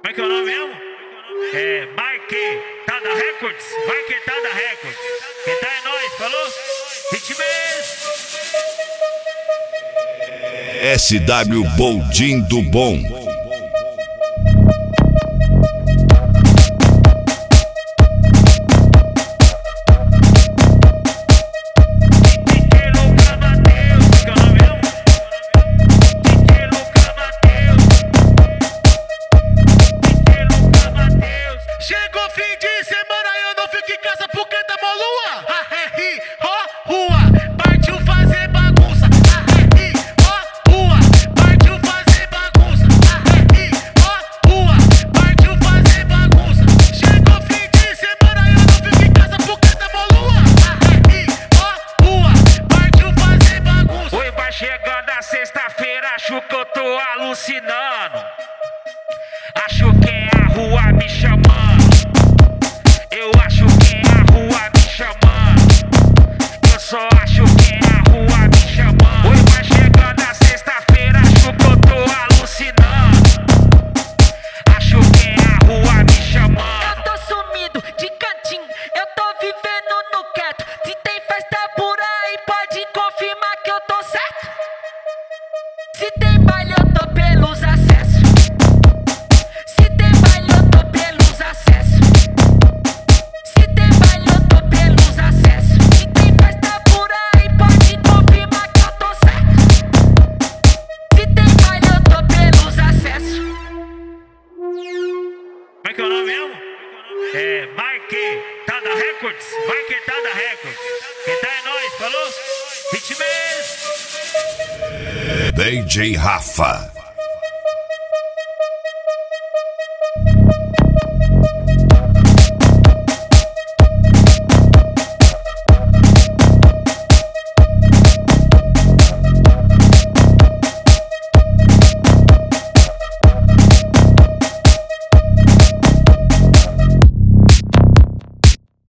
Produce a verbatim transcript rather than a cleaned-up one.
Como é que é o nome mesmo? É Marquetada Records. Marquetada Records. Quem tá é nós, falou? Ritmês. S W Boldin do Bom. Chegou fim de semana e eu não fico em casa porque tá mó lua. Arre, ó, rua, partiu fazer bagunça. Arre, ó, rua, partiu fazer bagunça. Arre, ó, rua, partiu fazer bagunça. Chegou fim de semana e eu não fico em casa porque tá mó lua. Arre, ó, rua, partiu fazer bagunça. Oi, vai chegando a sexta-feira, acho que eu tô alucinando. Acho que é a rua me chamando. Eu acho que é a rua me chamando. Eu só acho que é a rua me chamando. Oi, vai chegando a sexta-feira, acho que eu tô alucinando. Acho que é a rua me chamando. Eu tô sumido de cantinho, eu tô vivendo no quieto. Se tem festa por aí, pode confirmar que eu tô certo. Se tem baile, eu tô pelos acessos. Se tem baile, eu tô pelos acessos. Se tem baile, eu tô pelos acessos. Se tem festa por aí, pode confirmar que eu tô certo. Se tem baile, eu tô pelos acessos. Como é que é o nome mesmo? É Marquetada Records. Marquetada Records. Quem tá é nós, falou? Ritmês. D J Rafa.